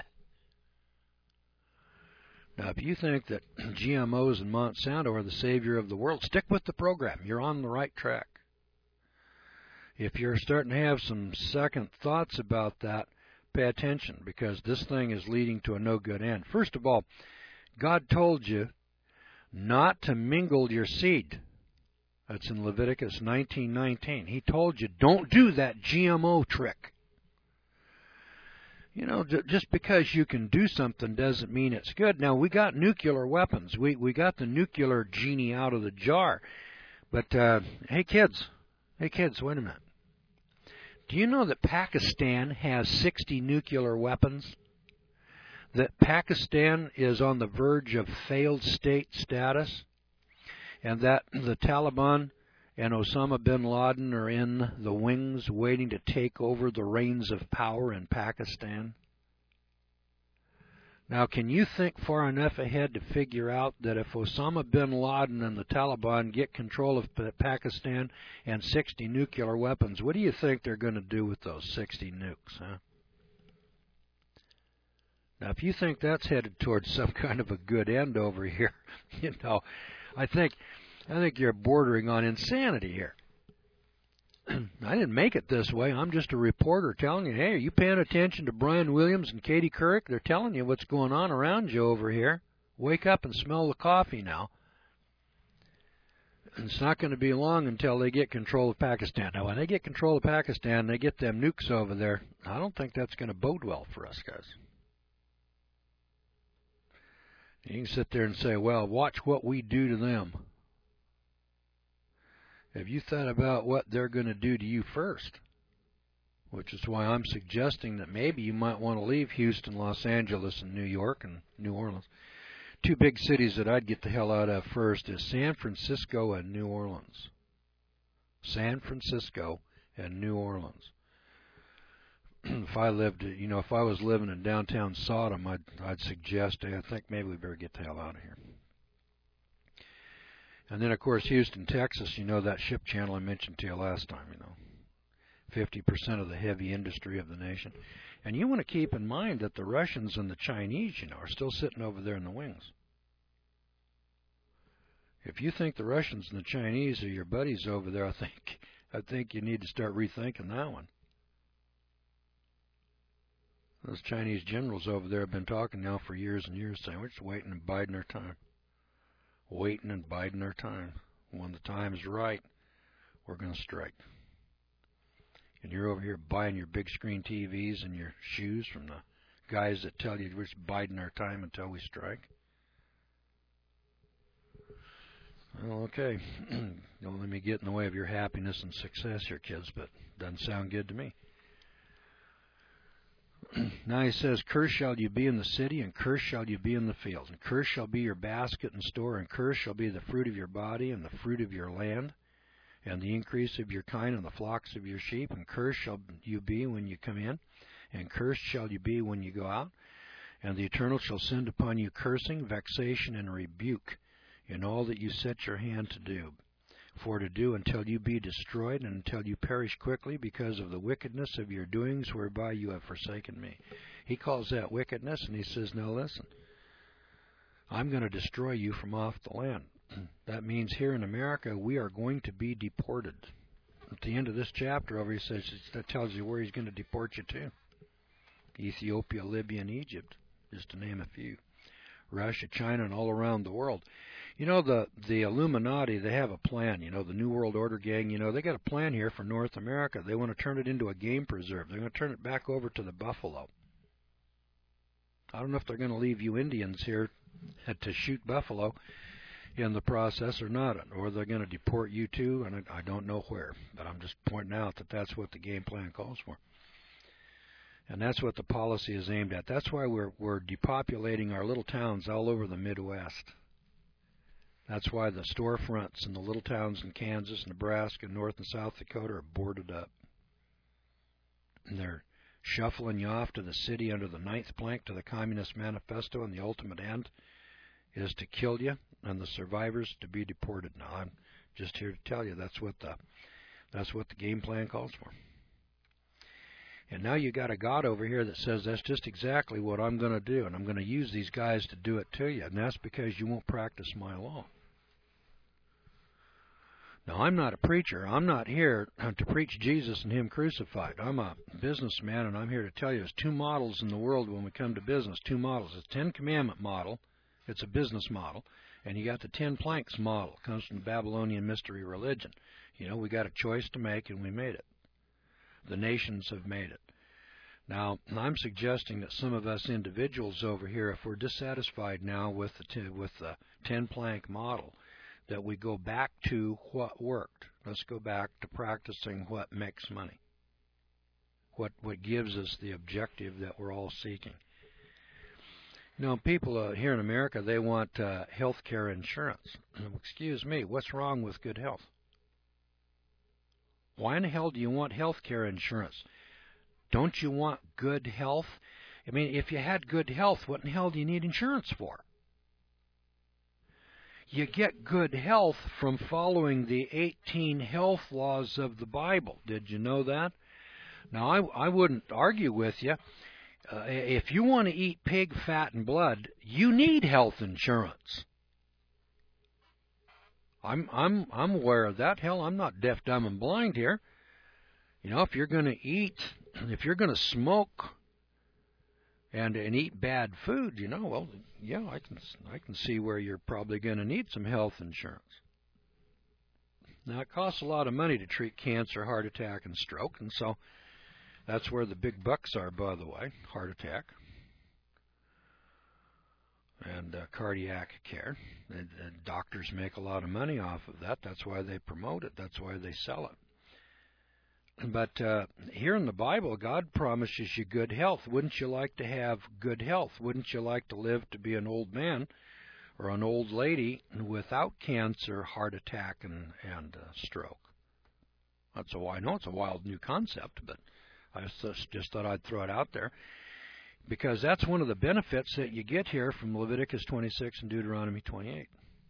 Now, if you think that G M Os and Monsanto are the savior of the world, stick with the program. You're on the right track. If you're starting to have some second thoughts about that, pay attention, because this thing is leading to a no good end. First of all, God told you not to mingle your seed. That's in Leviticus nineteen nineteen. He told you, don't do that G M O trick. You know, just because you can do something doesn't mean it's good. Now, we got nuclear weapons. We we got the nuclear genie out of the jar. But, uh, hey, kids. Hey, kids, wait a minute. Do you know that Pakistan has sixty nuclear weapons? That Pakistan is on the verge of failed state status? And that the Taliban and Osama bin Laden are in the wings waiting to take over the reins of power in Pakistan? Now, can you think far enough ahead to figure out that if Osama bin Laden and the Taliban get control of Pakistan and sixty nuclear weapons, what do you think they're going to do with those sixty nukes, huh? Now, if you think that's headed towards some kind of a good end over here, you know, I think I think you're bordering on insanity here. I didn't make it this way. I'm just a reporter telling you, hey, are you paying attention to Brian Williams and Katie Couric? They're telling you what's going on around you over here. Wake up and smell the coffee now. And it's not going to be long until they get control of Pakistan. Now, when they get control of Pakistan, they get them nukes over there. I don't think that's going to bode well for us, guys. You can sit there and say, well, watch what we do to them. Have you thought about what they're going to do to you first? Which is why I'm suggesting that maybe you might want to leave Houston, Los Angeles, and New York and New Orleans. Two big cities that I'd get the hell out of first is San Francisco and New Orleans. San Francisco and New Orleans. If I lived, you know, if I was living in downtown Sodom, I'd, I'd suggest, I think maybe we better get the hell out of here. And then, of course, Houston, Texas, you know, that ship channel I mentioned to you last time, you know, fifty percent of the heavy industry of the nation. And you want to keep in mind that the Russians and the Chinese, you know, are still sitting over there in the wings. If you think the Russians and the Chinese are your buddies over there, I think, I think you need to start rethinking that one. Those Chinese generals over there have been talking now for years and years, saying we're just waiting and biding our time. Waiting and biding our time. When the time is right, we're going to strike. And you're over here buying your big screen T Vs and your shoes from the guys that tell you we're just biding our time until we strike. Well, okay. Don't let me get in the way of your happiness and success here, kids, but it doesn't sound good to me. Now he says, cursed shall you be in the city, and cursed shall you be in the fields. And cursed shall be your basket and store, and cursed shall be the fruit of your body, and the fruit of your land, and the increase of your kind, and the flocks of your sheep. And cursed shall you be when you come in, and cursed shall you be when you go out. And the Eternal shall send upon you cursing, vexation, and rebuke in all that you set your hand to do. For to do until you be destroyed, and until you perish quickly, because of the wickedness of your doings whereby you have forsaken me. He calls that wickedness, and he says, now listen, I'm going to destroy you from off the land. That means here in America, we are going to be deported. At the end of this chapter over, he says, that tells you where he's going to deport you to. Ethiopia, Libya, and Egypt, just to name a few. Russia, China, and all around the world. You know, the the Illuminati, they have a plan. You know, the New World Order gang, you know, they got a plan here for North America. They want to turn it into a game preserve. They're going to turn it back over to the buffalo. I don't know if they're going to leave you Indians here to shoot buffalo in the process or not, or they're going to deport you too, and I don't know where. But I'm just pointing out that that's what the game plan calls for. And that's what the policy is aimed at. That's why we're, we're depopulating our little towns all over the Midwest. That's why the storefronts in the little towns in Kansas, Nebraska, North and South Dakota are boarded up. And they're shuffling you off to the city under the ninth plank to the Communist Manifesto, and the ultimate end is to kill you and the survivors to be deported. Now, I'm just here to tell you that's what the that's what the game plan calls for. And now you got a God over here that says that's just exactly what I'm going to do, and I'm going to use these guys to do it to you, and that's because you won't practice my law. Now, I'm not a preacher. I'm not here to preach Jesus and Him crucified. I'm a businessman, and I'm here to tell you there's two models in the world when we come to business, two models. It's Ten Commandment model. It's a business model. And you got the Ten Planks model. It comes from the Babylonian mystery religion. You know, we got a choice to make, and we made it. The nations have made it. Now, I'm suggesting that some of us individuals over here, if we're dissatisfied now with the, t with the Ten Plank model, that we go back to what worked. Let's go back to practicing what makes money, what what gives us the objective that we're all seeking. You know, people uh, here in America, they want uh, health care insurance. Excuse me, what's wrong with good health? Why in the hell do you want health care insurance? Don't you want good health? I mean, if you had good health, what in the hell do you need insurance for? You get good health from following the eighteen health laws of the Bible. Did you know that? Now, I, I wouldn't argue with you. Uh, if you want to eat pig fat and blood, you need health insurance. I'm I'm I'm aware of that. Hell, I'm not deaf, dumb, and blind here. You know, if you're going to eat, if you're going to smoke and and eat bad food, you know, well, yeah, I can I can see where you're probably going to need some health insurance. Now, it costs a lot of money to treat cancer, heart attack, and stroke, and so that's where the big bucks are, by the way, heart attack and uh, cardiac care. And, and doctors make a lot of money off of that. That's why they promote it. That's why they sell it. But uh, here in the Bible, God promises you good health. Wouldn't you like to have good health? Wouldn't you like to live to be an old man or an old lady without cancer, heart attack, and, and uh, stroke? That's a, I know it's a wild new concept, but I just, just thought I'd throw it out there, because that's one of the benefits that you get here from Leviticus twenty-six and Deuteronomy twenty-eight.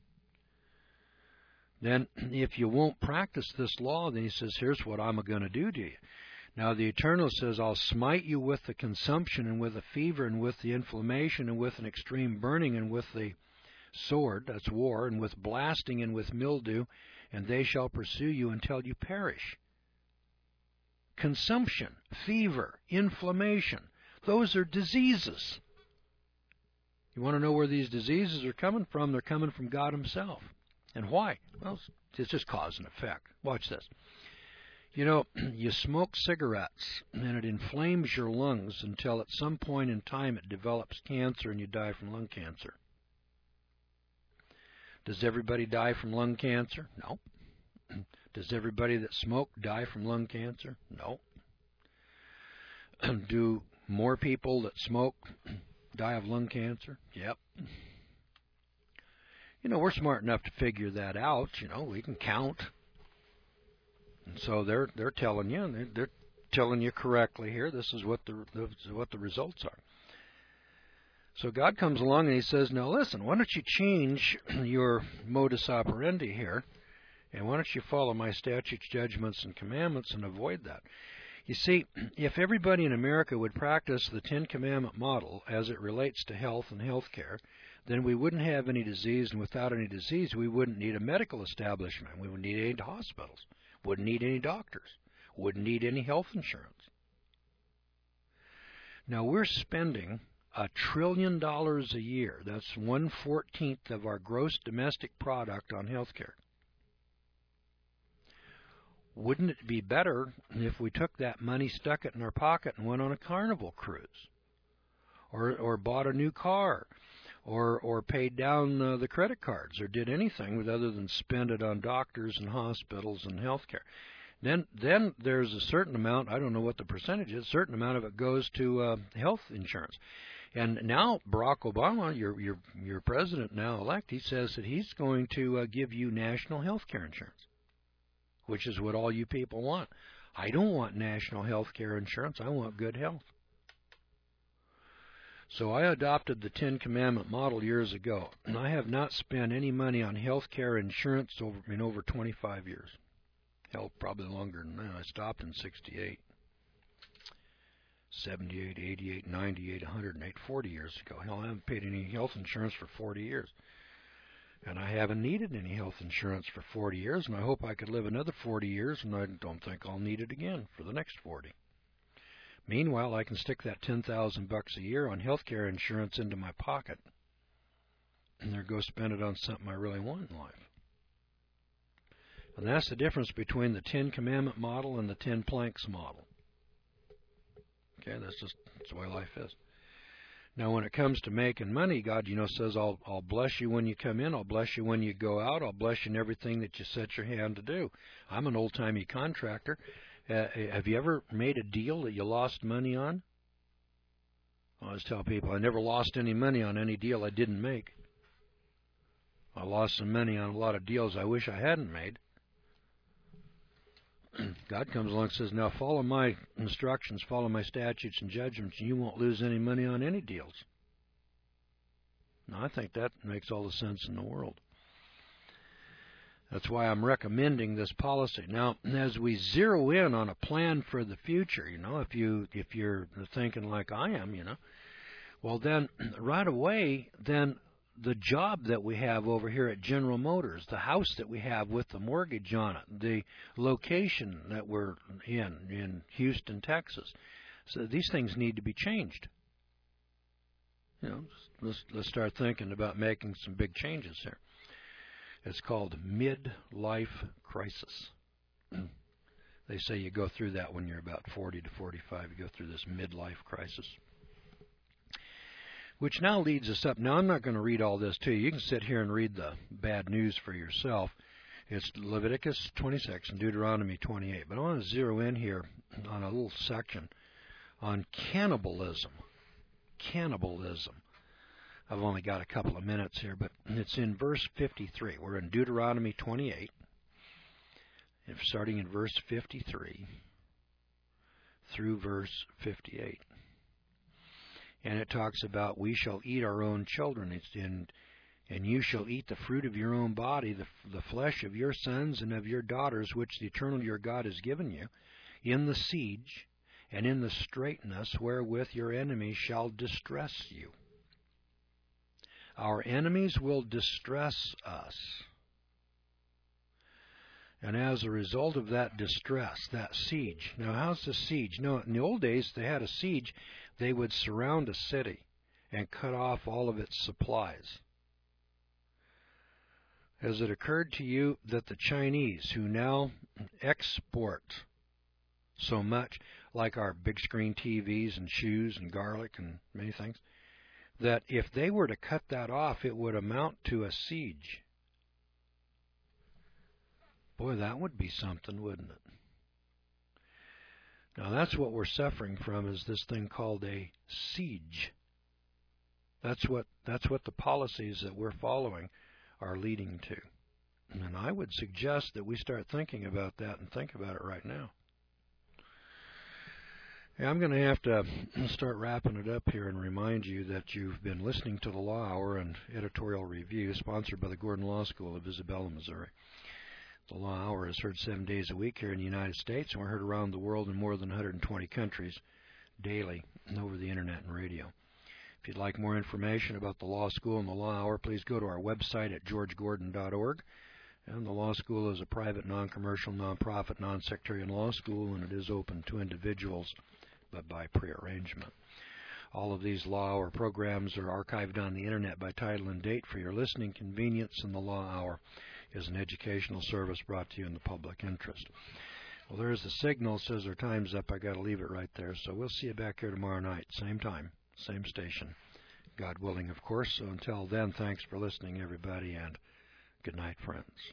Then, if you won't practice this law, then he says, here's what I'm going to do to you. Now, the Eternal says, I'll smite you with the consumption and with the fever and with the inflammation and with an extreme burning and with the sword, that's war, and with blasting and with mildew, and they shall pursue you until you perish. Consumption, fever, inflammation, those are diseases. You want to know where these diseases are coming from? They're coming from God Himself. And why? Well, it's just cause and effect. Watch this. You know, you smoke cigarettes, and it inflames your lungs until at some point in time it develops cancer and you die from lung cancer. Does everybody die from lung cancer? No. Does everybody that smoked die from lung cancer? No. Do more people that smoke die of lung cancer? Yep. You know, we're smart enough to figure that out. You know, we can count. And so they're they're telling you, they're, they're telling you correctly here. This is what the this is what the results are. So God comes along and He says, now listen, why don't you change your modus operandi here, and why don't you follow my statutes, judgments, and commandments and avoid that? You see, if everybody in America would practice the Ten Commandment model as it relates to health and health care, then we wouldn't have any disease, and without any disease, we wouldn't need a medical establishment. We wouldn't need any hospitals. Wouldn't need any doctors. Wouldn't need any health insurance. Now, we're spending a trillion dollars a year. That's one fourteenth of our gross domestic product on health care. Wouldn't it be better if we took that money, stuck it in our pocket, and went on a Carnival cruise, or or bought a new car, or or paid down uh, the credit cards, or did anything with other than spend it on doctors and hospitals and health care? Then then there's a certain amount, I don't know what the percentage is, a certain amount of it goes to uh, health insurance. And now Barack Obama, your your your president now elect, he says that he's going to uh, give you national health care insurance, which is what all you people want. I don't want national health care insurance. I want good health. So I adopted the Ten Commandment model years ago, and I have not spent any money on health care insurance over, in over twenty-five years. Hell, probably longer than that. I stopped in sixty-eight, seventy-eight, eighty-eight, ninety-eight, one hundred eight, forty years ago. Hell, I haven't paid any health insurance for forty years. And I haven't needed any health insurance for forty years, and I hope I could live another forty years, and I don't think I'll need it again for the next forty. Meanwhile, I can stick that ten thousand bucks a year on health care insurance into my pocket, and there go spend it on something I really want in life. And that's the difference between the Ten Commandment model and the Ten Planks model. Okay, that's just that's the way life is. Now, when it comes to making money, God, you know, says, I'll, I'll bless you when you come in, I'll bless you when you go out, I'll bless you in everything that you set your hand to do. I'm an old-timey contractor. Uh, have you ever made a deal that you lost money on? I always tell people I never lost any money on any deal I didn't make. I lost some money on a lot of deals I wish I hadn't made. God comes along and says, now follow my instructions, follow my statutes and judgments, and you won't lose any money on any deals. Now, I think that makes all the sense in the world. That's why I'm recommending this policy. Now, as we zero in on a plan for the future, you know, if, you, if you're thinking like I am, you know, well then, right away, then the job that we have over here at General Motors, the house that we have with the mortgage on it, the location that we're in, in Houston, Texas. So these things need to be changed. You know, let's, let's start thinking about making some big changes here. It's called midlife crisis. They say you go through that when you're about forty to forty-five. You go through this midlife crisis. Which now leads us up. Now, I'm not going to read all this to you. You can sit here and read the bad news for yourself. It's Leviticus twenty-six and Deuteronomy twenty-eight. But I want to zero in here on a little section on cannibalism. Cannibalism. I've only got a couple of minutes here, but it's in verse fifty-three. We're in Deuteronomy twenty-eight, starting in verse fifty-three through verse fifty-eight. And it talks about, we shall eat our own children, it's in, and you shall eat the fruit of your own body, the, the flesh of your sons and of your daughters, which the Eternal your God has given you, in the siege and in the straitness wherewith your enemies shall distress you. Our enemies will distress us. And as a result of that distress, that siege. Now, how's the siege? No, in the old days, they had a siege. They would surround a city and cut off all of its supplies. Has it occurred to you that the Chinese, who now export so much, like our big screen T Vs and shoes and garlic and many things, that if they were to cut that off, it would amount to a siege? Boy, that would be something, wouldn't it? Now, that's what we're suffering from, is this thing called a siege. That's what, that's what the policies that we're following are leading to. And I would suggest that we start thinking about that and think about it right now. Hey, I'm going to have to start wrapping it up here and remind you that you've been listening to the Law Hour and Editorial Review, sponsored by the Gordon Law School of Isabella, Missouri. The Law Hour is heard seven days a week here in the United States, and we're heard around the world in more than one hundred twenty countries daily and over the Internet and radio. If you'd like more information about the Law School and the Law Hour, please go to our website at george gordon dot org. And the Law School is a private, non-commercial, non-profit, non-sectarian law school, and it is open to individuals, but by prearrangement. All of these Law Hour programs are archived on the Internet by title and date for your listening convenience, and the Law Hour is an educational service brought to you in the public interest. Well, there's the signal. It says our time's up. I got to leave it right there. So we'll see you back here tomorrow night, same time, same station. God willing, of course. So until then, thanks for listening, everybody, and good night, friends.